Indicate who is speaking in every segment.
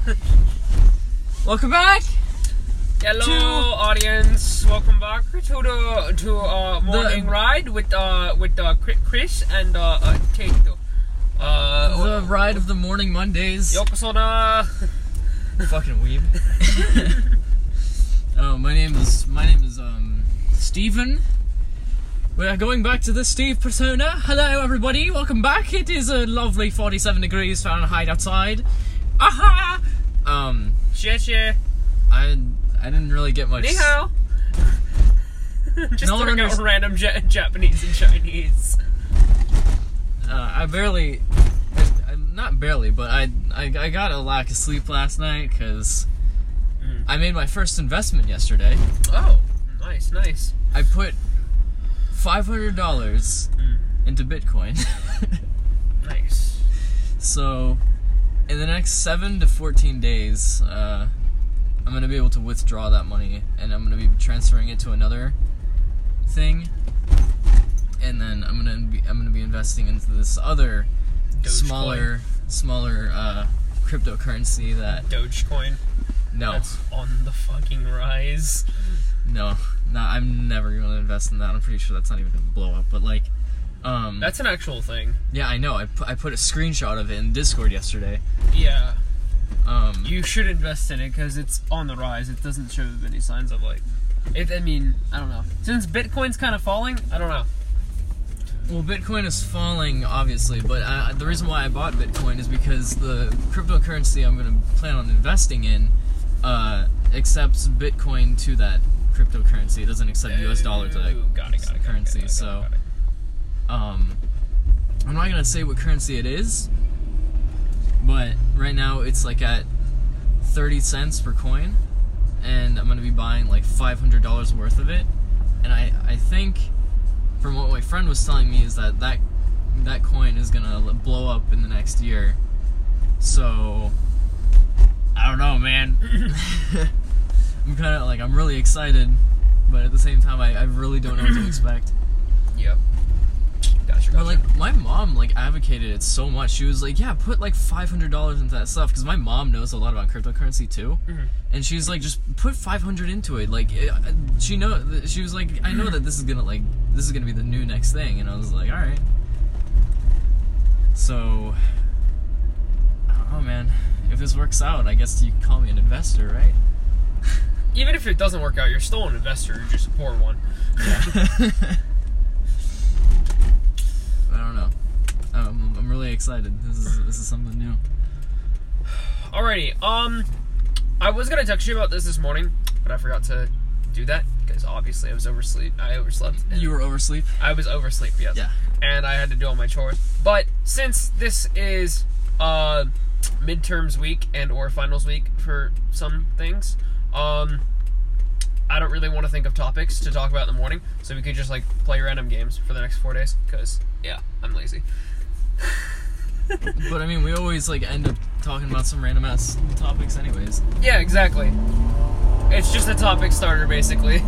Speaker 1: Welcome back.
Speaker 2: Hello, audience. Welcome back to morning ride with Chris and Tato.
Speaker 1: The ride of the morning Mondays.
Speaker 2: Yokozuna.
Speaker 1: Fucking weeb. Oh, my name is Steven. We're going back to the Steve persona. Hello, everybody. Welcome back. It is a lovely 47 degrees Fahrenheit outside. Aha!
Speaker 2: Xie.
Speaker 1: I didn't really get much.
Speaker 2: Ni hao. Just
Speaker 1: No one
Speaker 2: throwing out random Japanese and Chinese.
Speaker 1: Not barely, but I got a lack of sleep last night because I made my first investment yesterday.
Speaker 2: Oh, nice.
Speaker 1: I put $500 into Bitcoin.
Speaker 2: Nice.
Speaker 1: So, in the next 7 to 14 days, I'm gonna be able to withdraw that money, and I'm gonna be transferring it to another thing, and then I'm gonna be investing into this other smaller cryptocurrency that
Speaker 2: Dogecoin.
Speaker 1: no,
Speaker 2: That's on the fucking rise.
Speaker 1: no, I'm never gonna invest in that. I'm pretty sure that's not even gonna blow up, but like,
Speaker 2: That's an actual thing.
Speaker 1: yeah, I know. I put a screenshot of it in Discord yesterday.
Speaker 2: Yeah. You should invest in it because it's on the rise. It doesn't show any signs of I don't know. Since Bitcoin's kind of falling, I don't know.
Speaker 1: Well, Bitcoin is falling, obviously, but the reason why I bought Bitcoin is because the cryptocurrency I'm going to plan on investing in accepts Bitcoin to that cryptocurrency. It doesn't accept US dollar to that currency. So, I'm not going to say what currency it is, but right now it's like at 30 cents per coin, and I'm going to be buying like $500 worth of it, and I think, from what my friend was telling me, is that coin is gonna blow up in the next year. So I don't know, man. I'm really excited, but at the same time, I really don't know what to expect.
Speaker 2: Yep. Gotcha.
Speaker 1: But like, my mom advocated it so much. She was like, "Yeah, put like $500 into that stuff," because my mom knows a lot about cryptocurrency too, and she's like, "Just put $500 into it." Like, she was like, "I know that this is gonna be the new next thing," and I was like, "All right." So, I don't know, man. If this works out, I guess you can call me an investor, right?
Speaker 2: Even if it doesn't work out, you're still an investor. You're just a poor one.
Speaker 1: Yeah. I don't know. I'm really excited. This is something new.
Speaker 2: Alrighty. I was gonna text you about this morning, but I forgot to do that because obviously I overslept.
Speaker 1: You were oversleep?
Speaker 2: I was oversleep. Yes.
Speaker 1: Yeah.
Speaker 2: And I had to do all my chores. But since this is midterms week and or finals week for some things, I don't really want to think of topics to talk about in the morning, so we could just play random games for the next 4 days, because, yeah, I'm lazy.
Speaker 1: But, I mean, we always, end up talking about some random-ass topics anyways.
Speaker 2: Yeah, exactly. It's just a topic starter, basically.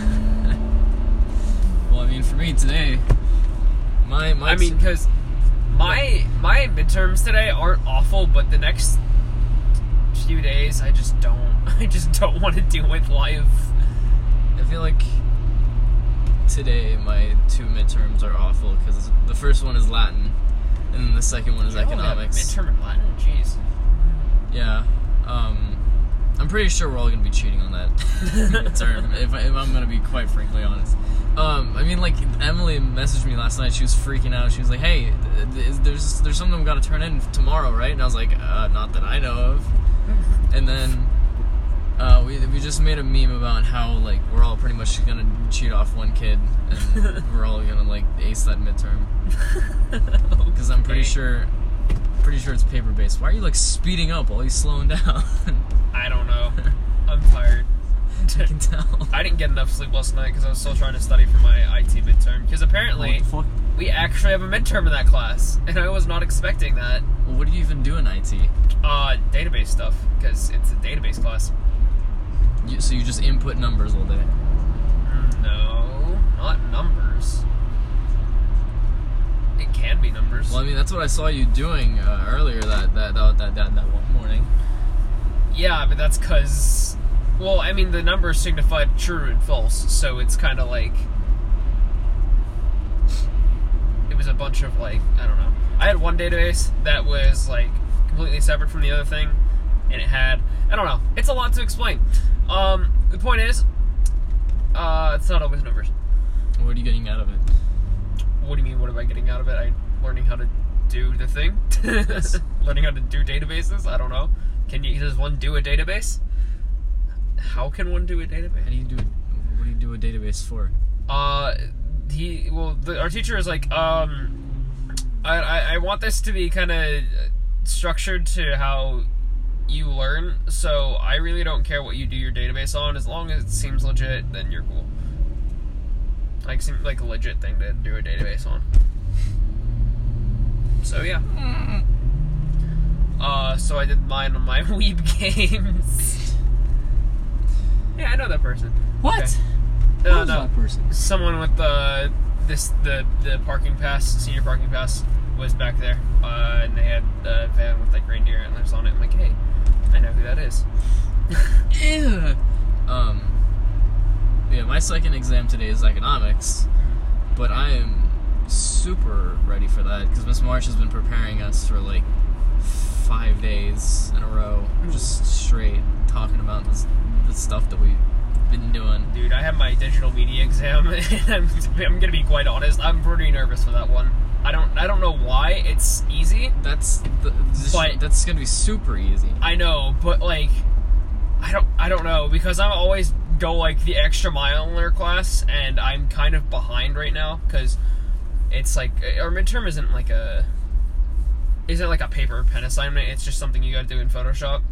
Speaker 1: Well, I mean, for me today,
Speaker 2: because my midterms today aren't awful, but the next few days, I just don't want to deal with life.
Speaker 1: I feel like today my 2 midterms are awful because the first one is Latin and then the second one is economics.
Speaker 2: Midterm in Latin, jeez.
Speaker 1: Yeah, I'm pretty sure we're all gonna be cheating on that midterm. if I'm gonna be quite frankly honest. I mean, Emily messaged me last night. She was freaking out. She was like, "Hey, there's something we gotta turn in tomorrow, right?" And I was like, "Not that I know of." And then we just made a meme about how we're all pretty much gonna cheat off one kid, and we're all gonna ace that midterm. Because I'm pretty sure it's paper based. Why are you speeding up while he's slowing down?
Speaker 2: I don't know. I'm tired.
Speaker 1: I can tell.
Speaker 2: I didn't get enough sleep last night because I was still trying to study for my IT midterm. Because apparently,
Speaker 1: what the fuck?
Speaker 2: We actually have a midterm in that class, and I was not expecting that.
Speaker 1: Well, what do you even do in IT?
Speaker 2: Database stuff, because it's a database class.
Speaker 1: So you just input numbers all day?
Speaker 2: No, not numbers. It can be numbers.
Speaker 1: Well, I mean, that's what I saw you doing earlier that one morning.
Speaker 2: Yeah, but that's because, well, I mean, the numbers signified true and false, so it's kind of like, it was a bunch of, like, I don't know. I had one database that was, like, completely separate from the other thing, and it had, I don't know, it's a lot to explain. The point is, it's not always numbers.
Speaker 1: What are you getting out of it?
Speaker 2: What do you mean, what am I getting out of it? I'm learning how to do the thing?
Speaker 1: Yes.
Speaker 2: Learning how to do databases? I don't know. Does one do a database? How can one do a database?
Speaker 1: How do you do it? What do you do a database for?
Speaker 2: Our teacher is like, I want this to be kind of structured to how you learn, so I really don't care what you do your database on, as long as it seems legit, then you're cool. Like, seems like a legit thing to do a database on. So, yeah. So I did mine on my Weeb games. Yeah, I know that person.
Speaker 1: What?
Speaker 2: Okay.
Speaker 1: Who's
Speaker 2: No.
Speaker 1: that person?
Speaker 2: Someone with the parking pass, senior parking pass, was back there, and they had a van with like reindeer antlers on it. I'm like, hey, I know who that is.
Speaker 1: Ew. Yeah, my second exam today is economics, but I am super ready for that because Miss March has been preparing us for like 5 days in a row, just straight talking about the stuff that we've been doing.
Speaker 2: Dude, I have my digital media exam, and I'm gonna be quite honest, I'm pretty nervous for that one. I don't know why. It's easy.
Speaker 1: That's gonna be super easy.
Speaker 2: I know, but like, I don't know, because I'm always go like the extra mile in their class, and I'm kind of behind right now because it's like our midterm isn't like a paper pen assignment. It's just something you got to do in Photoshop,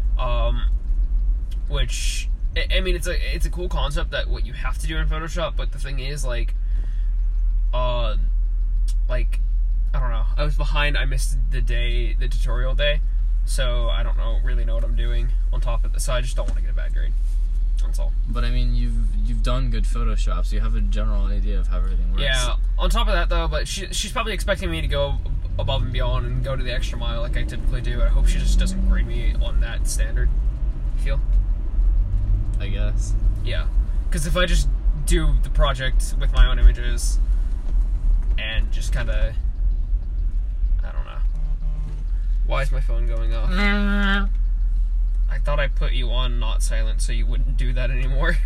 Speaker 2: which I mean it's a cool concept that what you have to do in Photoshop. But the thing is like I don't know. I was behind. I missed the tutorial day, so I don't really know what I'm doing on top of this. So I just don't want to get a bad grade. That's all.
Speaker 1: But I mean, you've done good Photoshop, so you have a general idea of how everything works.
Speaker 2: Yeah. On top of that, though, but she's probably expecting me to go above and beyond and go to the extra mile like I typically do. I hope she just doesn't grade me on that standard. You feel?
Speaker 1: I guess.
Speaker 2: Yeah. Because if I just do the project with my own images and just kind of, I don't know. Why is my phone going off? I thought I put you on not silent so you wouldn't do that anymore.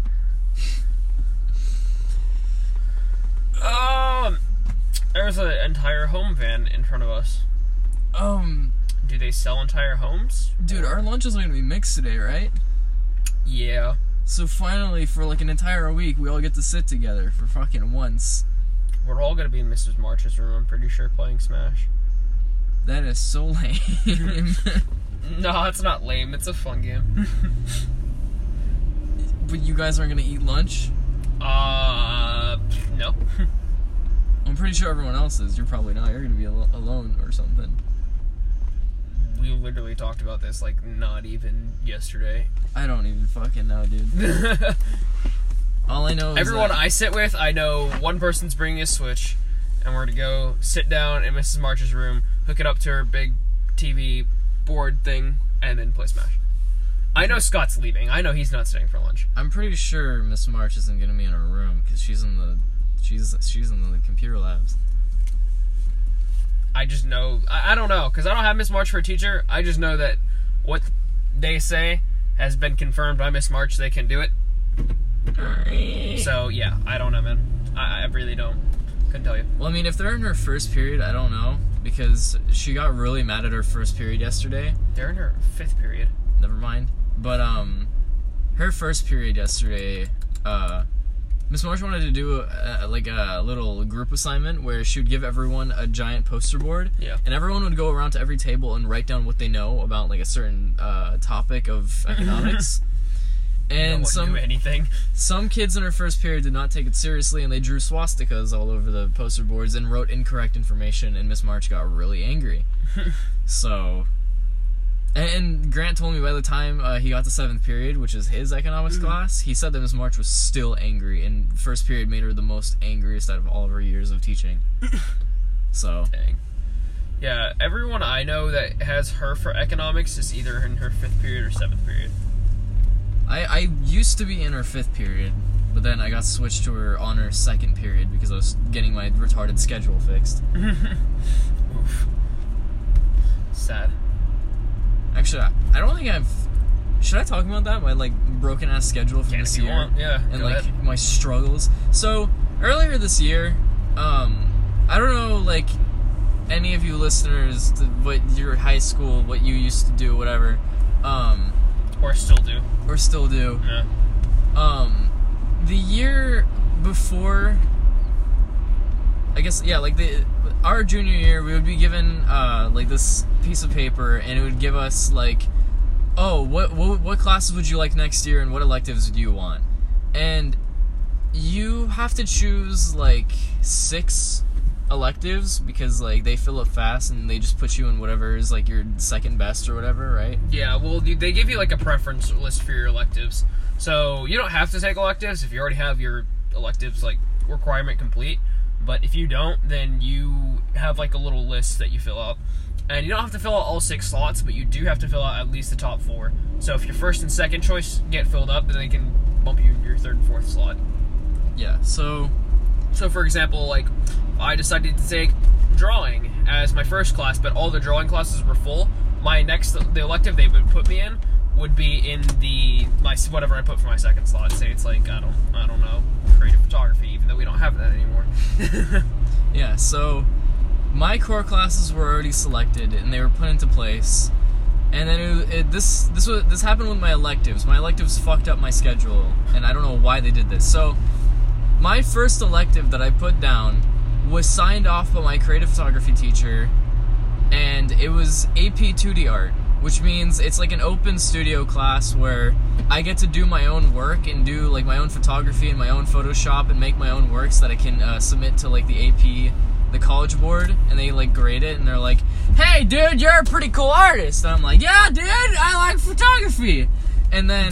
Speaker 2: There's an entire home van in front of us. Do they sell entire homes?
Speaker 1: Dude, our lunch is going to be mixed today, right?
Speaker 2: Yeah.
Speaker 1: So finally, for like an entire week, we all get to sit together for fucking once.
Speaker 2: We're all going to be in Mrs. March's room, I'm pretty sure, playing Smash.
Speaker 1: That is so lame.
Speaker 2: No, it's not lame. It's a fun game.
Speaker 1: But you guys aren't going to eat lunch?
Speaker 2: No.
Speaker 1: I'm pretty sure everyone else is. You're probably not. You're going to be alone or something.
Speaker 2: We literally talked about this, like, not even yesterday.
Speaker 1: I don't even fucking know, dude. All I know is
Speaker 2: everyone
Speaker 1: that
Speaker 2: I sit with, I know one person's bringing a Switch, and we're going to go sit down in Mrs. March's room, hook it up to her big TV board thing, and then play Smash. I know Scott's leaving. I know he's not staying for lunch.
Speaker 1: I'm pretty sure Miss March isn't going to be in her room because she's in the computer labs.
Speaker 2: I just know. I don't know, because I don't have Miss March for a teacher. I just know that what they say has been confirmed by Miss March. They can do it. So, yeah, I don't know, man. I really don't. Couldn't tell you.
Speaker 1: Well, I mean, if they're in her first period, I don't know, because she got really mad at her first period yesterday.
Speaker 2: They're in her 5th period.
Speaker 1: Never mind. But, her first period yesterday, Miss Marsh wanted to do a little group assignment where she would give everyone a giant poster board.
Speaker 2: Yeah.
Speaker 1: And everyone would go around to every table and write down what they know about, like, a certain topic of economics. And some kids in her first period did not take it seriously, and they drew swastikas all over the poster boards and wrote incorrect information, and Miss March got really angry. So... And Grant told me by the time he got to 7th period, which is his economics class, he said that Miss March was still angry, and first period made her the most angriest out of all of her years of teaching. So,
Speaker 2: dang. Yeah, everyone I know that has her for economics is either in her 5th period or 7th period.
Speaker 1: I used to be in her 5th period, but then I got switched to her honors 2nd period because I was getting my retarded schedule fixed.
Speaker 2: Oof. Sad.
Speaker 1: Actually, I don't think I've... Should I talk about that? My, like, broken-ass schedule from this year?
Speaker 2: Want. Yeah,
Speaker 1: and, like, my struggles. So, earlier this year, I don't know, like, any of you listeners, what your high school, what you used to do, whatever,
Speaker 2: or still do.
Speaker 1: Yeah. The year before, I guess, yeah, like, our junior year, we would be given, like, this piece of paper, and it would give us, like, oh, what classes would you like next year, and what electives do you want? And you have to choose, like, 6 electives, because, like, they fill up fast, and they just put you in whatever is, like, your second best or whatever, right?
Speaker 2: Yeah, well, they give you, like, a preference list for your electives. So, you don't have to take electives if you already have your electives, like, requirement complete. But if you don't, then you have, like, a little list that you fill out. And you don't have to fill out all 6 slots, but you do have to fill out at least the top 4. So if your first and second choice get filled up, then they can bump you into your 3rd and 4th slot.
Speaker 1: Yeah, so
Speaker 2: for example, like, I decided to take drawing as my first class, but all the drawing classes were full. The elective they would put me in would be in whatever I put for my second slot. Say it's like, I don't know, creative photography, even though we don't have that anymore.
Speaker 1: Yeah, so my core classes were already selected and they were put into place. And then this happened with my electives. My electives fucked up my schedule, and I don't know why they did this. So my first elective that I put down was signed off by my creative photography teacher, and it was AP 2D art, which means it's like an open studio class where I get to do my own work and do, like, my own photography and my own Photoshop and make my own works that I can submit to, like, the AP, the college board, and they, like, grade it, and they're like, hey, dude, you're a pretty cool artist. And I'm like, yeah, dude, I like photography. And then,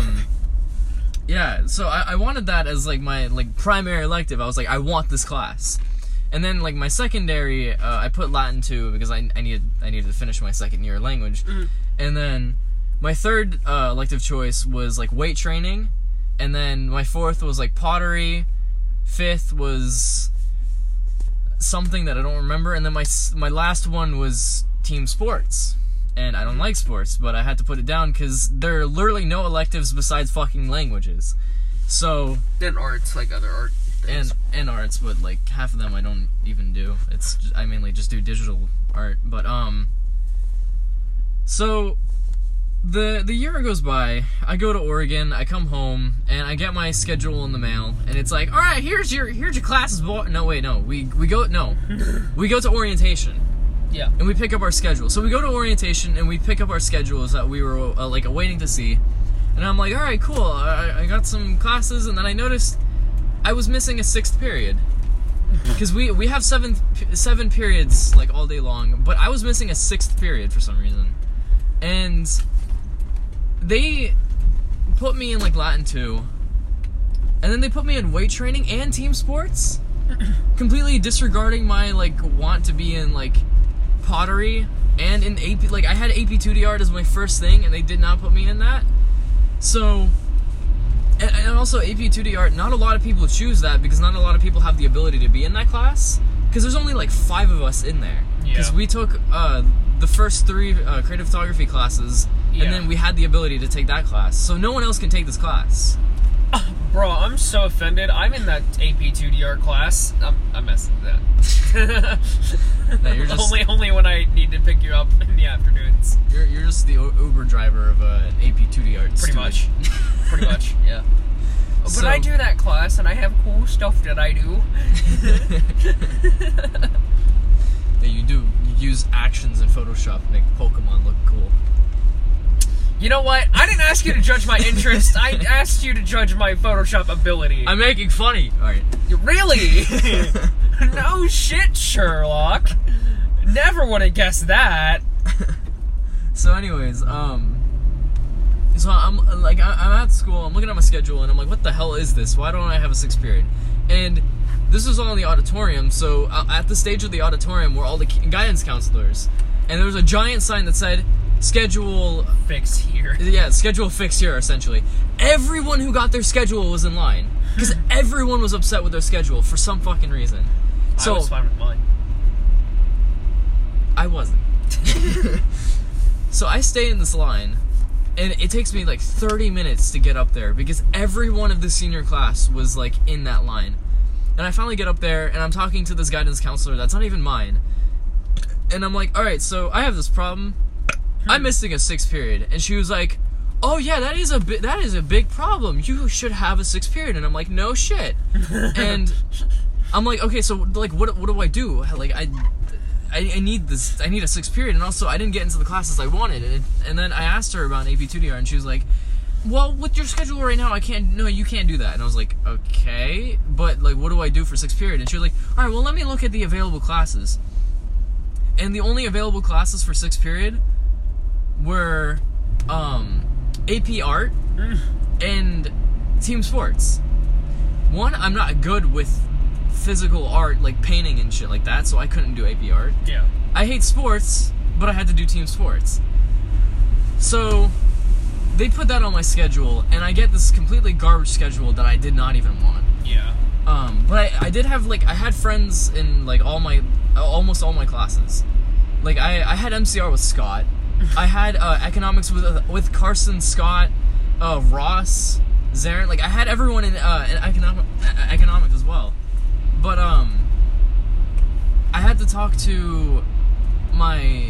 Speaker 1: yeah, so I wanted that as, like, my, like, primary elective. I was like, I want this class. And then, like, my secondary, I put Latin 2 because I needed to finish my second year language. Mm. And then my third elective choice was, like, weight training. And then my fourth was, like, pottery. Fifth was something that I don't remember. And then my last one was team sports. And I don't like sports, but I had to put it down because there are literally no electives besides fucking languages. So...
Speaker 2: Then arts, like other art.
Speaker 1: And arts, but, like, half of them I don't even do. I mainly just do digital art. But so the year goes by. I go to Oregon. I come home and I get my schedule in the mail, and it's like, all right, here's your classes. We go to orientation.
Speaker 2: Yeah.
Speaker 1: And we pick up our schedule. So we go to orientation and we pick up our schedules that we were like waiting to see. And I'm like, all right, cool. I got some classes, and then I noticed I was missing a 6th period, because we have seven periods, like, all day long, but I was missing a 6th period for some reason, and they put me in, like, Latin 2, and then they put me in weight training and team sports, completely disregarding my, like, want to be in, like, pottery, and in AP, like, I had AP 2D art as my first thing, and they did not put me in that. So... And also, AP 2D art, not a lot of people choose that because not a lot of people have the ability to be in that class. Because there's only, like, 5 of us in there. Because we took the first 3 creative photography classes, and then we had the ability to take that class. So no one else can take this class.
Speaker 2: Bro, I'm so offended. I'm in that AP 2D art class. I'm messing with that.
Speaker 1: No, you're just,
Speaker 2: only when I need to pick you up in the afternoons.
Speaker 1: You're just the Uber driver of AP 2D art.
Speaker 2: Pretty much. Pretty much, yeah. But
Speaker 1: So,
Speaker 2: I do that class, and I have cool stuff that I do.
Speaker 1: Yeah, you do. You use actions in Photoshop to make Pokemon look cool.
Speaker 2: You know what? I didn't ask you to judge my interest. I asked you to judge my Photoshop ability.
Speaker 1: I'm making funny. All right.
Speaker 2: Really? No shit, Sherlock. Never would have guessed that.
Speaker 1: So, anyways, so I'm at school. I'm looking at my schedule, and I'm like, what the hell is this? Why don't I have a 6th period? And this was all in the auditorium, so at the stage of the auditorium were all the guidance counselors. And there was a giant sign that said, schedule...
Speaker 2: Fixed here.
Speaker 1: Yeah, schedule fixed here, essentially. Everyone who got their schedule was in line. Because everyone was upset with their schedule for some fucking reason. So,
Speaker 2: I was fine with mine.
Speaker 1: I wasn't. So I stay in this line, and it takes me like 30 minutes to get up there because every one of the senior class was like in that line. And I finally get up there, and I'm talking to this guidance counselor that's not even mine. And I'm like, alright, so I have this problem. I'm missing a 6th period. And she was like, oh yeah, that is a big problem. You should have a 6th period. And I'm like, no shit. And I'm like, okay, so like what do I do? Like I need this. I need a 6th period, and also I didn't get into the classes I wanted. And then I asked her about AP2DR, and she was like, "Well, with your schedule right now, I can't. No, you can't do that." And I was like, "Okay, but like, what do I do for 6th period?" And she was like, "All right, well, let me look at the available classes." And the only available classes for 6th period were AP Art and Team Sports. One, I'm not good with physical art, like painting and shit like that, so I couldn't do AP Art.
Speaker 2: Yeah.
Speaker 1: I hate sports, but I had to do Team Sports. So they put that on my schedule, and I get this completely garbage schedule that I did not even want.
Speaker 2: Yeah.
Speaker 1: But I did have, like, I had friends in, like, almost all my classes. Like, I had MCR with Scott. I had economics with Carson, Scott, Ross, Zarin. Like, I had everyone in economics as well. But, I had to talk to my,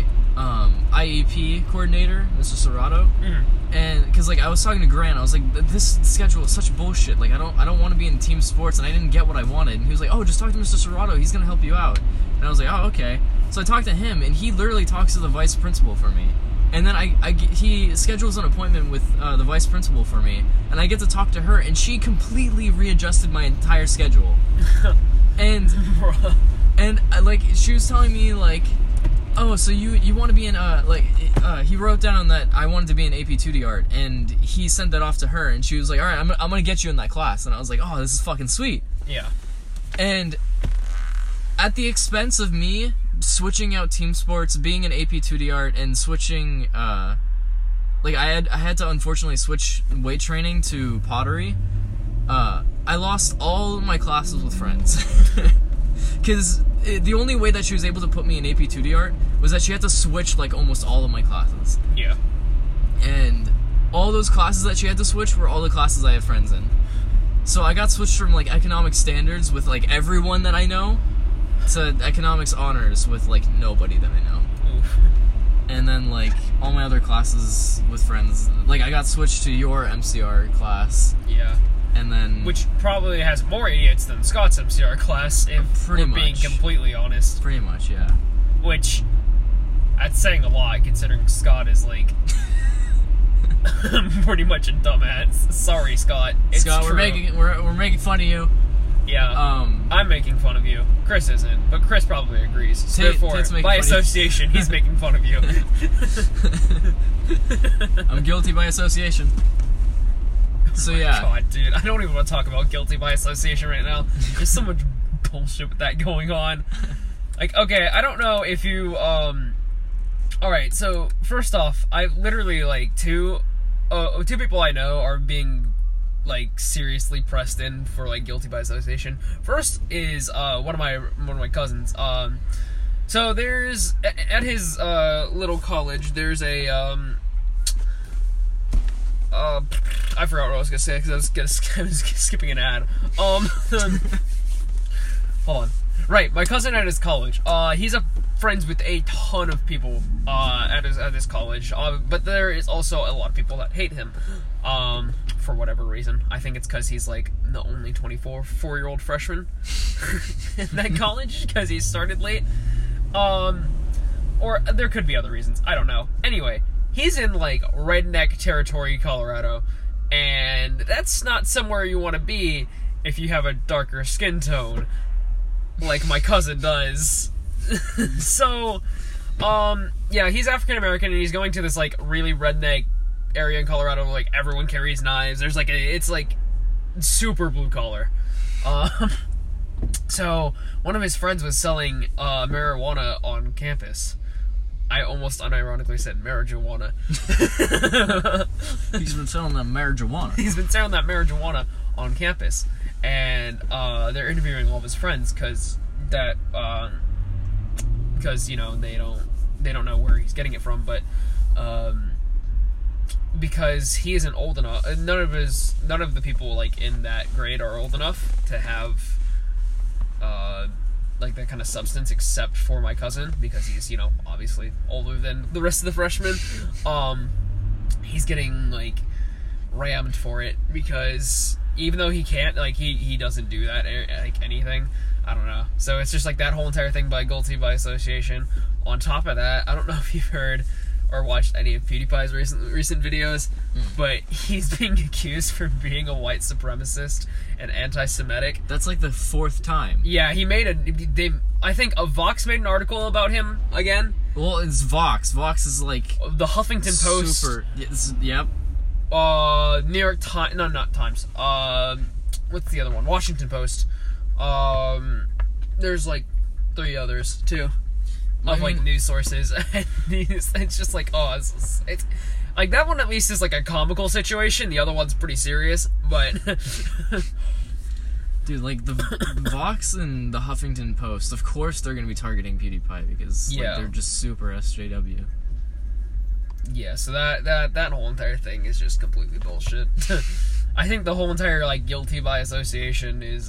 Speaker 1: IEP coordinator, Mr. Serrato, and, because, like, I was talking to Grant, I was like, this schedule is such bullshit, like, I don't want to be in team sports, and I didn't get what I wanted, and he was like, oh, just talk to Mr. Serrato, he's gonna help you out, and I was like, oh, okay, so I talked to him, and he literally talks to the vice principal for me, and then he schedules an appointment with, the vice principal for me, and I get to talk to her, and she completely readjusted my entire schedule. And like, she was telling me, like, oh, so you want to be in, he wrote down that I wanted to be in AP2D Art, and he sent that off to her, and she was like, alright, I'm gonna get you in that class, and I was like, oh, this is fucking sweet.
Speaker 2: Yeah.
Speaker 1: And at the expense of me switching out team sports, being in AP2D Art, and switching, like, I had to unfortunately switch weight training to pottery, I lost all my classes with friends. Because the only way that she was able to put me in AP2D Art was that she had to switch, like, almost all of my classes.
Speaker 2: Yeah.
Speaker 1: And all those classes that she had to switch were all the classes I have friends in. So I got switched from, like, economics standards with, like, everyone that I know to economics honors with, like, nobody that I know.
Speaker 2: Oof.
Speaker 1: And then, like, all my other classes with friends. Like, I got switched to your MCR class.
Speaker 2: Yeah.
Speaker 1: And then...
Speaker 2: Which probably has more idiots than Scott's MCR class, if we're being completely honest.
Speaker 1: Pretty much, yeah.
Speaker 2: Which, that's saying a lot, considering Scott is, like, pretty much a dumbass. Sorry, Scott. It's
Speaker 1: Scott,
Speaker 2: true.
Speaker 1: we're making fun of you.
Speaker 2: Yeah. I'm making fun of you. Chris isn't, but Chris probably agrees. So therefore, by association, he's making fun of you.
Speaker 1: I'm guilty by association. So yeah.
Speaker 2: God, dude, I don't even want to talk about guilty by association right now. There's so much bullshit with that going on. Like, okay, I don't know if you, alright, so, first off, I've literally, like, two people I know are being, like, seriously pressed in for, like, guilty by association. First is, one of my cousins, so there's, at his, little college, there's a, I forgot what I was gonna say because I was skipping an ad. Hold on. Right, my cousin at his college. He's friends with a ton of people at his college. But there is also a lot of people that hate him. For whatever reason. I think it's because he's like the only 4-year-old freshman in that college because he started late. Or there could be other reasons. I don't know. Anyway. He's in, like, redneck territory, Colorado, and that's not somewhere you want to be if you have a darker skin tone, like my cousin does. So, yeah, he's African-American, and he's going to this, like, really redneck area in Colorado where, like, everyone carries knives. There's, like, it's, like, super blue-collar. So one of his friends was selling marijuana on campus. I almost unironically said marijuana.
Speaker 1: He's been selling that marijuana.
Speaker 2: He's been selling that marijuana on campus, and they're interviewing all of his friends because you know they don't know where he's getting it from, but because he isn't old enough, none of the people like in that grade are old enough to have like that kind of substance, except for my cousin, because he's, you know, obviously older than the rest of the freshmen. He's getting like rammed for it because even though he can't, like, he doesn't do that, like, anything. I don't know. So it's just like that whole entire thing by guilty by association. On top of that, I don't know if you've heard or watched any of PewDiePie's recent videos, but he's being accused for being a white supremacist and anti-Semitic.
Speaker 1: That's like the 4th time.
Speaker 2: Yeah, I think Vox made an article about him again.
Speaker 1: Well, it's Vox. Vox is like
Speaker 2: the Huffington Post.
Speaker 1: Super. Yep.
Speaker 2: New York Times. No, not Times. What's the other one? Washington Post. There's like 3 others too. Of like news sources. It's just like, oh, it's like that one at least is like a comical situation. The other one's pretty serious, but
Speaker 1: dude, like the Vox and the Huffington Post, of course they're gonna be targeting PewDiePie because like, they're just super SJW.
Speaker 2: Yeah, so that whole entire thing is just completely bullshit. I think the whole entire like guilty by association is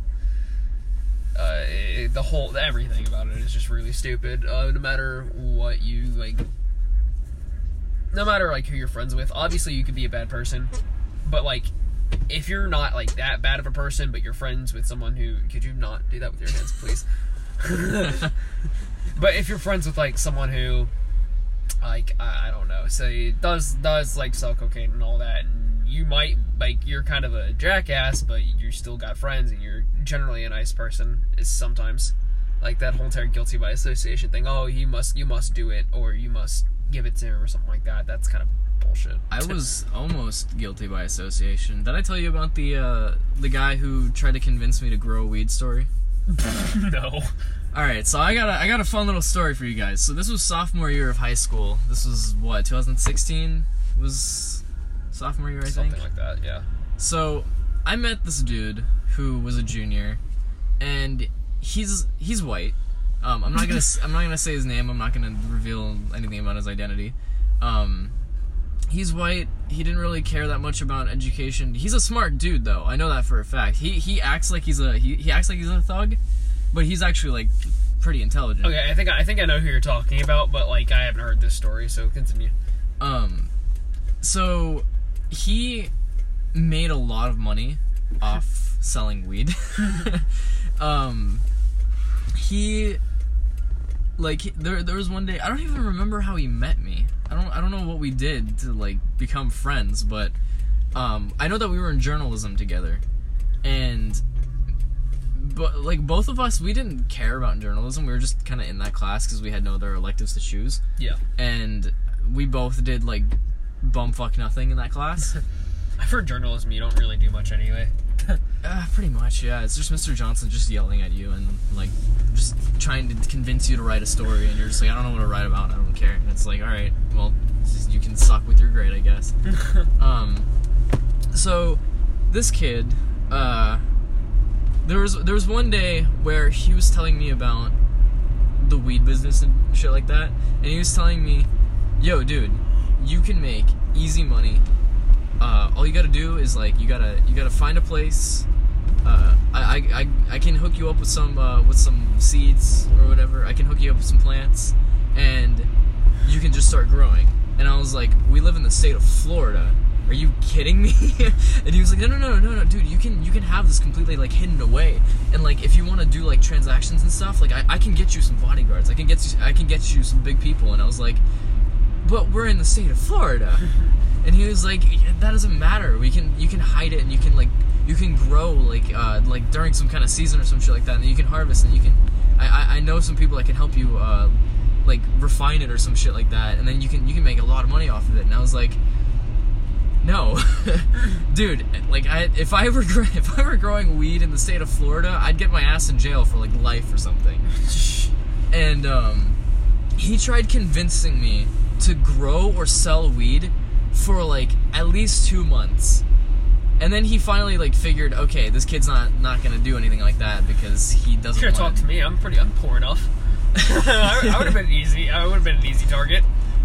Speaker 2: everything about it is just really stupid. No matter what you like, no matter like who you're friends with, obviously you could be a bad person, but like if you're not like that bad of a person, but you're friends with someone who, could you not do that with your hands, please? But if you're friends with like someone who, like, I don't know, say does like sell cocaine and all that, and you might, like, you're kind of a jackass, but you still got friends and you're generally a nice person, is sometimes like that whole entire guilty by association thing. Oh, you must do it, or you must give it to him, or something like that. That's kind of bullshit.
Speaker 1: I was almost guilty by association. Did I tell you about the guy who tried to convince me to grow a weed story?
Speaker 2: No.
Speaker 1: Alright, so I got a fun little story for you guys. So this was sophomore year of high school. This was, what, 2016? Was sophomore year, I think?
Speaker 2: Something like that, yeah.
Speaker 1: So, I met this dude who was a junior, and he's white. I'm not gonna say his name. I'm not gonna reveal anything about his identity. He's white. He didn't really care that much about education. He's a smart dude, though. I know that for a fact. He acts like he's a thug, but he's actually like pretty intelligent.
Speaker 2: Okay, I think I know who you're talking about, but like I haven't heard this story, so continue.
Speaker 1: So he made a lot of money off selling weed. He, like, there was one day, I don't even remember how he met me. I don't know what we did to like become friends, but I know that we were in journalism together, but like both of us, we didn't care about journalism. We were just kind of in that class because we had no other electives to choose.
Speaker 2: Yeah.
Speaker 1: And we both did like bumfuck nothing in that class.
Speaker 2: I've heard journalism, you don't really do much anyway.
Speaker 1: Pretty much, yeah. It's just Mr. Johnson just yelling at you and like just trying to convince you to write a story, and you're just like, I don't know what to write about, I don't care. And it's like, all right, well, you can suck with your grade, I guess. So this kid, there was one day where he was telling me about the weed business and shit like that, and he was telling me, yo, dude, you can make easy money. All you gotta do is like you gotta find a place. I can hook you up with some seeds or whatever. I can hook you up with some plants, and you can just start growing. And I was like, we live in the state of Florida. Are you kidding me? And he was like, no, dude, you can have this completely like hidden away. And like if you want to do like transactions and stuff, like I can get you some bodyguards. I can get you some big people. And I was like, but we're in the state of Florida. And he was like, that doesn't matter. You can hide it, and you can grow like during some kind of season or some shit like that, and you can harvest, and you can. I know some people that can help you like refine it or some shit like that, and then you can make a lot of money off of it. And I was like, No. Dude, like, if I were growing weed in the state of Florida, I'd get my ass in jail for, like, life or something. And, he tried convincing me to grow or sell weed for, like, at least 2 months. And then he finally, like, figured, okay, this kid's not gonna do anything like that because he doesn't
Speaker 2: Should have talked to me. I'm poor enough. I would have been easy. I would have been an easy target.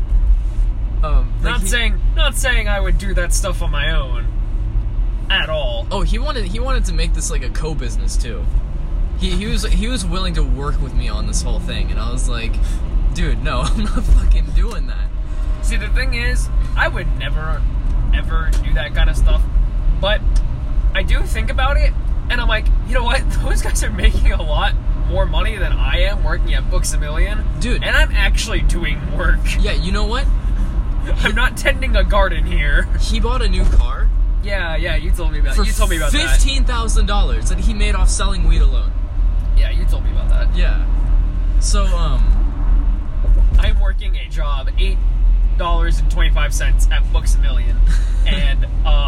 Speaker 2: Not saying I would do that stuff on my own at all.
Speaker 1: Oh, he wanted to make this like a co-business too. He was willing to work with me on this whole thing, and I was like, dude, no, I'm not fucking doing that.
Speaker 2: See, the thing is, I would never ever do that kind of stuff, but I do think about it, and I'm like, you know what? Those guys are making a lot more money than I am working at Books A Million,
Speaker 1: dude,
Speaker 2: and I'm actually doing work.
Speaker 1: Yeah, you know what?
Speaker 2: I'm not tending a garden here.
Speaker 1: He bought a new car.
Speaker 2: Yeah, you told me about that.
Speaker 1: $15,000 that he made off selling weed alone.
Speaker 2: Yeah, you told me about that.
Speaker 1: Yeah. So,
Speaker 2: I'm working a job, $8.25 at Books A Million, and,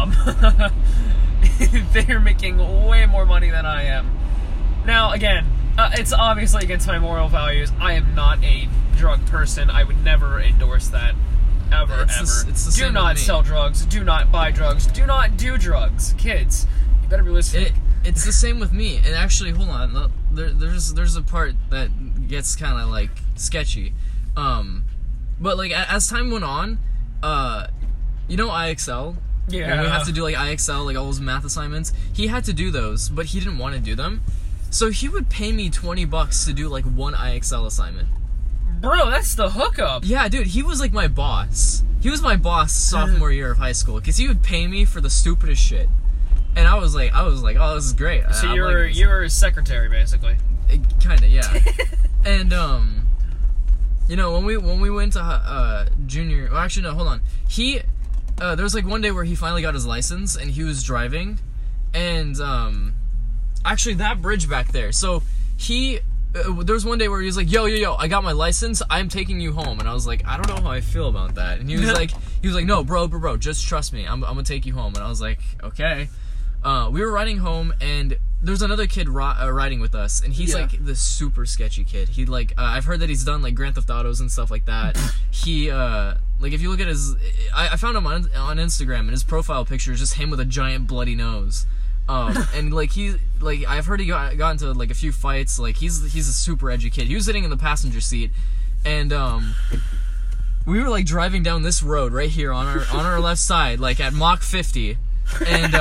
Speaker 2: they're making way more money than I am. Now, again, it's obviously against my moral values. I am not a drug person. I would never endorse that. Ever.
Speaker 1: It's the same
Speaker 2: do not sell drugs. Do not buy drugs. Do not do drugs. Kids, you better be listening.
Speaker 1: It's the same with me. And actually, hold on. There's a part that gets kind of like sketchy. But like as time went on, you know IXL.
Speaker 2: Yeah.
Speaker 1: And we have to do like IXL, like all those math assignments. He had to do those, but he didn't want to do them. So he would pay me $20 to do like one IXL assignment.
Speaker 2: Bro, that's the hookup.
Speaker 1: Yeah, dude, he was like my boss. He was my boss sophomore year of high school because he would pay me for the stupidest shit, and I was like, oh, this is great.
Speaker 2: So you were his secretary, basically.
Speaker 1: Kinda, yeah. And you know, when we went to junior, well, actually no, hold on. There was like one day where he finally got his license and he was driving, and actually that bridge back there. So there was one day where he was like, yo, I got my license, I'm taking you home. And I was like, I don't know how I feel about that. And he was like, no, bro, just trust me, I'm gonna take you home. And I was like, okay. We were riding home, and there's another kid riding with us, and he's like this super sketchy kid. He like, I've heard that he's done like Grand Theft Autos and stuff like that. He, like if you look at his, I found him on Instagram, and his profile picture is just him with a giant bloody nose. And like I've heard he got into like a few fights. Like he's a super edgy kid. He was sitting in the passenger seat, and we were like driving down this road right here on our left side, like at Mach 50. And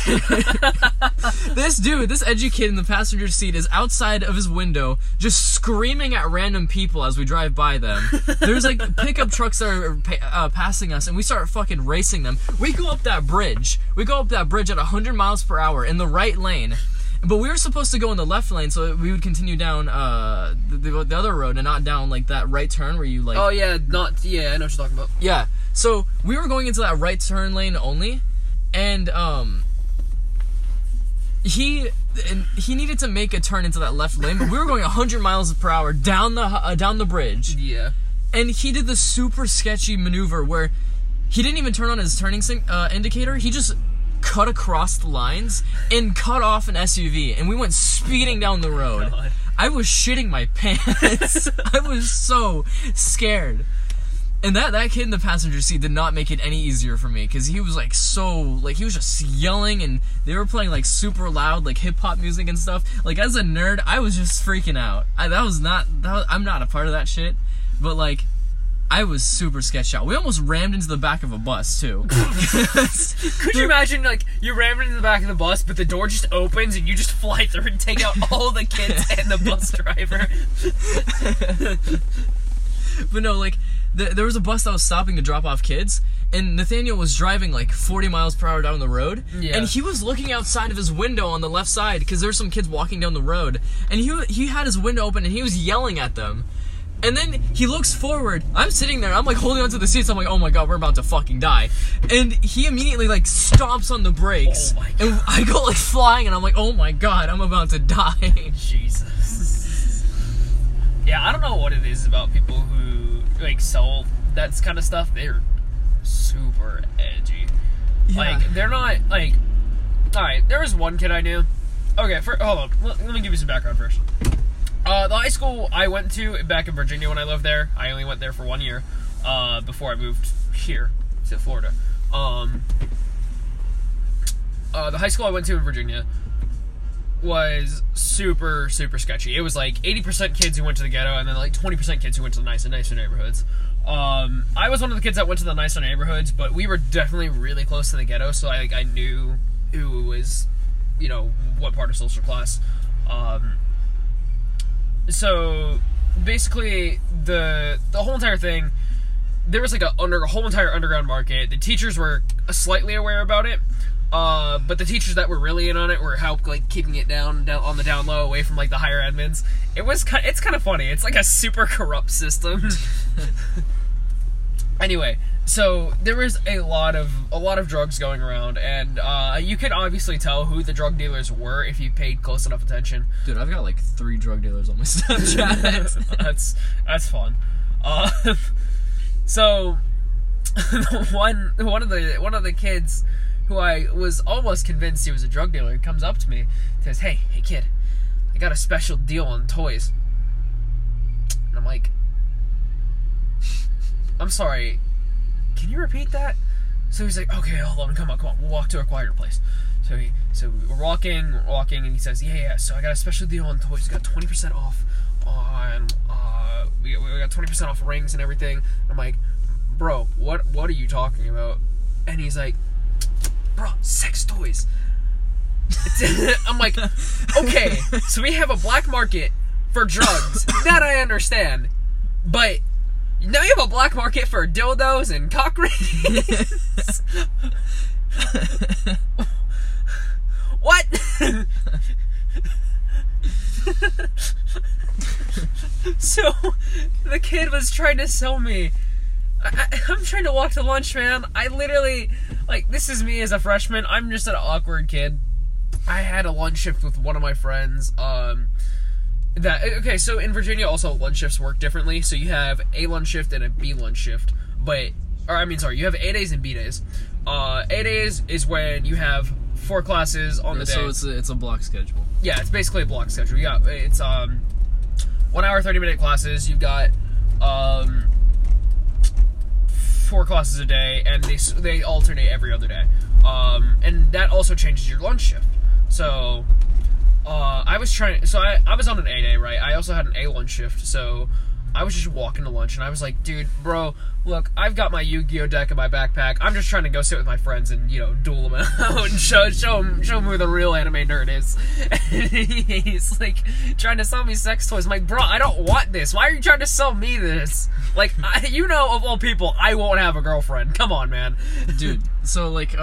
Speaker 1: this edgy kid in the passenger seat is outside of his window just screaming at random people as we drive by them. There's like pickup trucks that are passing us, and we start fucking racing them. We go up that bridge at 100 miles per hour in the right lane, but we were supposed to go in the left lane, so we would continue down the other road and not down like that right turn where you like.
Speaker 2: Oh yeah, I know what you're talking about.
Speaker 1: Yeah, so we were going into that right turn lane only. And he needed to make a turn into that left lane, but we were going 100 miles per hour down the bridge.
Speaker 2: Yeah.
Speaker 1: And he did this super sketchy maneuver where he didn't even turn on his turning indicator. He just cut across the lines and cut off an SUV, and we went speeding down the road. God. I was shitting my pants. I was so scared. And that kid in the passenger seat did not make it any easier for me, because he was like he was just yelling, and they were playing like super loud like hip hop music and stuff. Like as a nerd, I was just freaking out. I'm not a part of that shit, but like I was super sketched out. We almost rammed into the back of a bus too.
Speaker 2: Could you imagine like you rammed into the back of the bus, but the door just opens and you just fly through and take out all the kids and the bus driver?
Speaker 1: But no, like there was a bus that was stopping to drop off kids, and Nathaniel was driving like 40 miles per hour down the road, and he was looking outside of his window on the left side because there's some kids walking down the road, and he had his window open and he was yelling at them. And then he looks forward. I'm sitting there, I'm like holding onto the seats. I'm like, oh my god, we're about to fucking die. And he immediately like stomps on the brakes. Oh my god. And I go like flying, and I'm like, oh my god, I'm about to die.
Speaker 2: Jesus. Yeah, I don't know what it is about people who like sell that kind of stuff. They're super edgy.
Speaker 1: Yeah.
Speaker 2: Like, they're not, like... Alright, there was one kid I knew. Okay, hold on. Let me give you some background first. The high school I went to back in Virginia when I lived there, I only went there for 1 year, before I moved here to Florida. The high school I went to in Virginia was super, super sketchy. It was like 80% kids who went to the ghetto, and then like 20% kids who went to the nicer neighborhoods. I was one of the kids that went to the nicer neighborhoods, but we were definitely really close to the ghetto, so I knew who was, you know, what part of social class. So basically, the whole entire thing, there was like a whole entire underground market. The teachers were slightly aware about it. But the teachers that were really in on it were like keeping it down on the down low, away from like the higher admins. It's kind of funny. It's like a super corrupt system. Anyway, so there was a lot of drugs going around, and you could obviously tell who the drug dealers were if you paid close enough attention.
Speaker 1: Dude, I've got like 3 drug dealers on my Snapchat.
Speaker 2: that's fun. So one of the kids, who I was almost convinced he was a drug dealer, comes up to me and says, hey kid, I got a special deal on toys. And I'm like, I'm sorry, can you repeat that? So he's like, okay, hold on, come on, we'll walk to a quieter place. So we're walking, and he says, yeah, so I got a special deal on toys. We got 20% off on, we got 20% off rings and everything. I'm like, bro, what are you talking about? And he's like, bro, sex toys. I'm like, okay, so we have a black market for drugs. That I understand. But now you have a black market for dildos and cock rings? What? So, the kid was trying to sell me. I'm trying to walk to lunch, man. I literally, like, this is me as a freshman. I'm just an awkward kid. I had a lunch shift with one of my friends. Okay, so in Virginia, also lunch shifts work differently. So you have a lunch shift and a B lunch shift. You have A days and B days. A days is when you have 4 classes on the day.
Speaker 1: So it's a block schedule.
Speaker 2: Yeah, it's basically a block schedule. It's 1 hour, 30-minute classes. You've got 4 classes a day, and they alternate every other day. And that also changes your lunch shift. So I was on an A day, right? I also had an A lunch shift, so I was just walking to lunch, and I was like, dude, bro, look, I've got my Yu-Gi-Oh deck in my backpack. I'm just trying to go sit with my friends and, duel them out and show them who the real anime nerd is. And he's like trying to sell me sex toys. I'm like, bro, I don't want this. Why are you trying to sell me this? Like, of all people, I won't have a girlfriend. Come on, man.
Speaker 1: Dude, so like,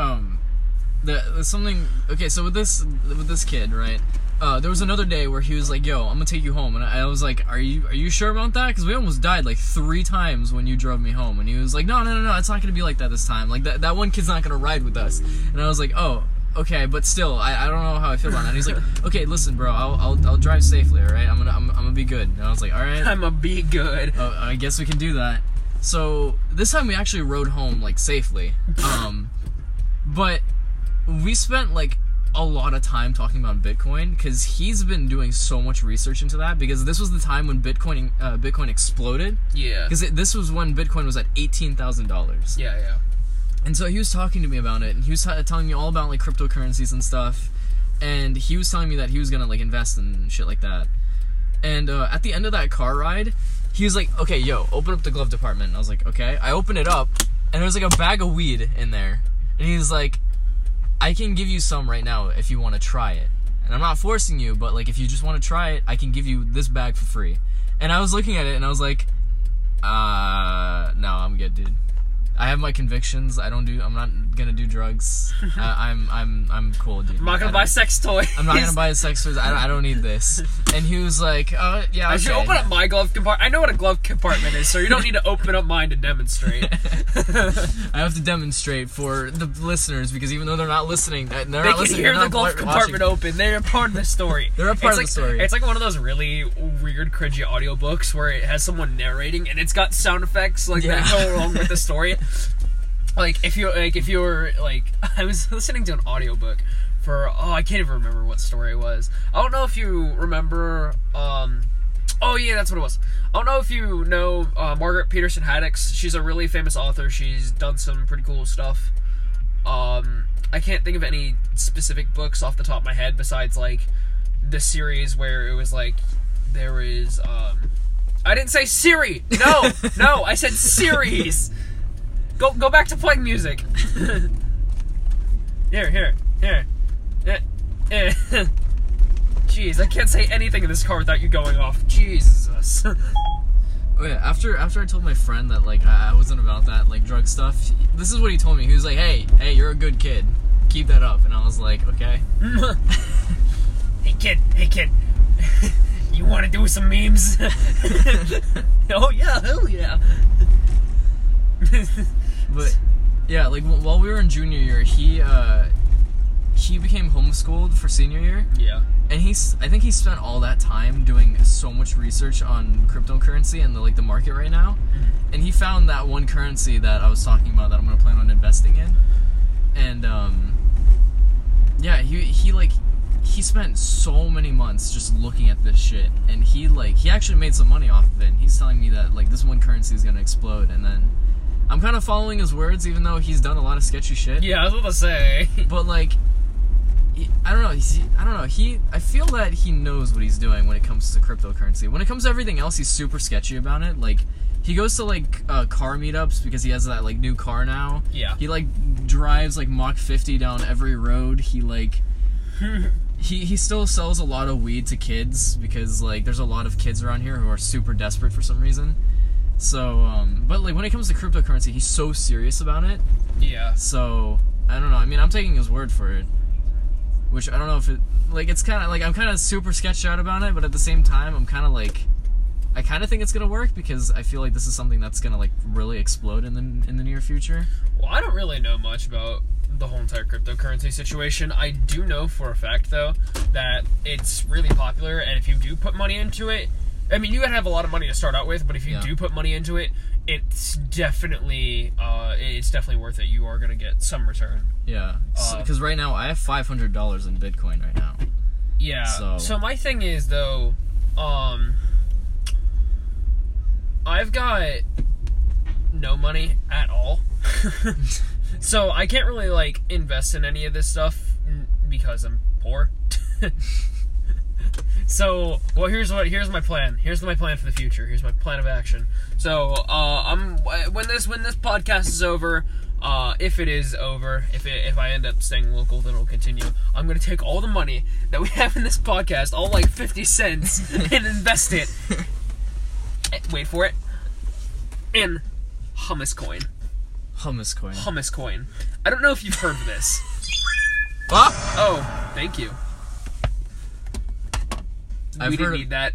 Speaker 1: okay, so with this kid, right? There was another day where he was like, yo, I'm gonna take you home. And I was like, are you sure about that? Because we almost died like 3 times when you drove me home. And he was like, no, it's not gonna be like that this time. Like, that one kid's not gonna ride with us. And I was like, oh, okay, but still, I don't know how I feel about it. And he's like, okay, listen, bro, I'll drive safely, alright? I'm gonna be good. And I was like, alright.
Speaker 2: I'm gonna be good.
Speaker 1: I guess we can do that. So, this time we actually rode home, like, safely. But we spent, like, a lot of time talking about Bitcoin, because he's been doing so much research into that, because this was the time when Bitcoin exploded.
Speaker 2: Yeah.
Speaker 1: Because this was when Bitcoin was at $18,000.
Speaker 2: Yeah.
Speaker 1: And so he was talking to me about it, and he was telling me all about, like, cryptocurrencies and stuff, and he was telling me that he was gonna, like, invest in shit like that. And at the end of that car ride, he was like, okay, yo, open up the glove department. And I was like, okay. I opened it up, and there was, like, a bag of weed in there. And he's like, I can give you some right now if you want to try it. And I'm not forcing you, but, like, if you just want to try it, I can give you this bag for free. And I was looking at it, and I was like, no, I'm good, dude. I have my convictions. I'm not gonna do drugs. I'm cool, dude.
Speaker 2: I'm not gonna buy sex toys.
Speaker 1: I'm not gonna buy sex toys. I don't need this. And he was like, yeah, okay.
Speaker 2: I should open up my glove compartment. I know what a glove compartment is, so you don't need to open up mine to demonstrate.
Speaker 1: I have to demonstrate for the listeners, because even though they're not listening, they
Speaker 2: can hear the glove compartment open. They're part of the story.
Speaker 1: They're a part of the story.
Speaker 2: It's like one of those really weird, cringy audiobooks where it has someone narrating, and it's got sound effects that go along with the story. Like, if you're, like, I was listening to an audiobook for, I can't even remember what story it was. I don't know if you remember, oh yeah, that's what it was. I don't know if you know, Margaret Peterson Haddix. She's a really famous author. She's done some pretty cool stuff. I can't think of any specific books off the top of my head besides, like, the series where it was, like, there is, I didn't say Siri! No, I said series! Go back to playing music. Here. Jeez, I can't say anything in this car without you going off. Jesus.
Speaker 1: Oh yeah, after I told my friend that, like, I wasn't about that, like, drug stuff, this is what he told me. He was like, hey, you're a good kid. Keep that up. And I was like, okay.
Speaker 2: Hey kid. You want to do some memes? Oh yeah, hell yeah.
Speaker 1: But yeah, like, while we were in junior year, he became homeschooled for senior year.
Speaker 2: Yeah.
Speaker 1: And I think he spent all that time doing so much research on cryptocurrency and the market right now. Mm-hmm. And he found that one currency that I was talking about that I'm going to plan on investing in. And yeah, he spent so many months just looking at this shit, and he actually made some money off of it. And he's telling me that, like, this one currency is going to explode, and then I'm kind of following his words, even though he's done a lot of sketchy shit.
Speaker 2: Yeah, I was about to say.
Speaker 1: But, like, I don't know. I feel that he knows what he's doing when it comes to cryptocurrency. When it comes to everything else, he's super sketchy about it. Like, he goes to, like, car meetups because he has that, like, new car now.
Speaker 2: Yeah.
Speaker 1: He, like, drives, like, Mach 50 down every road. He, like, he still sells a lot of weed to kids because, like, there's a lot of kids around here who are super desperate for some reason. So, but, like, when it comes to cryptocurrency, he's so serious about it.
Speaker 2: Yeah.
Speaker 1: So, I don't know. I mean, I'm taking his word for it. Which, I don't know if it, like, it's kind of, like, I'm kind of super sketched out about it, but at the same time, I'm kind of, like, I kind of think it's going to work because I feel like this is something that's going to, like, really explode in the near future.
Speaker 2: Well, I don't really know much about the whole entire cryptocurrency situation. I do know for a fact, though, that it's really popular, and if you do put money into it, I mean, you gotta have a lot of money to start out with, but if you do put money into it, it's definitely worth it. You are gonna get some return.
Speaker 1: Yeah, because right now I have $500 in Bitcoin right now.
Speaker 2: Yeah. So my thing is, though, I've got no money at all, so I can't really, like, invest in any of this stuff because I'm poor. So, well, here's my plan. Here's my plan for the future. Here's my plan of action. So, when this podcast is over, if it is over, if I end up staying local, then it'll continue. I'm gonna take all the money that we have in this podcast, all like 50 cents, and invest it. Wait for it. In hummus coin.
Speaker 1: Hummus coin.
Speaker 2: Hummus coin. I don't know if you've heard of this. Oh, thank you. We didn't need that.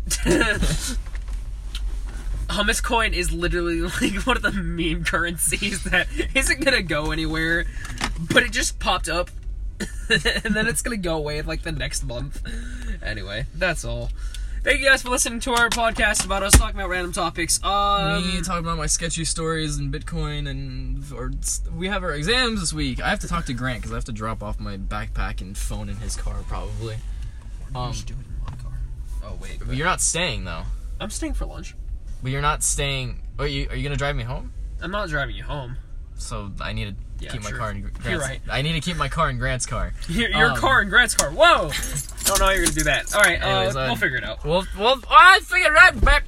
Speaker 2: Hummus coin is literally like one of the meme currencies that isn't gonna go anywhere, but it just popped up, and then it's gonna go away in, like, the next month. Anyway, that's all. Thank you guys for listening to our podcast about us talking about random topics.
Speaker 1: Me talking about my sketchy stories and Bitcoin, and we have our exams this week. I have to talk to Grant because I have to drop off my backpack and phone in his car probably.
Speaker 2: Just do it in my car. Oh wait,
Speaker 1: but you're not staying though.
Speaker 2: I'm staying for lunch.
Speaker 1: But you're not staying. Are you gonna drive me home?
Speaker 2: I'm not driving you home.
Speaker 1: So I need to keep my car in Grant's.
Speaker 2: You're right.
Speaker 1: I need to keep my car in Grant's car.
Speaker 2: Your car in Grant's car. Whoa! Don't know how you're gonna do that. All right, anyways, we'll figure it out.
Speaker 1: We'll figure it out. Back.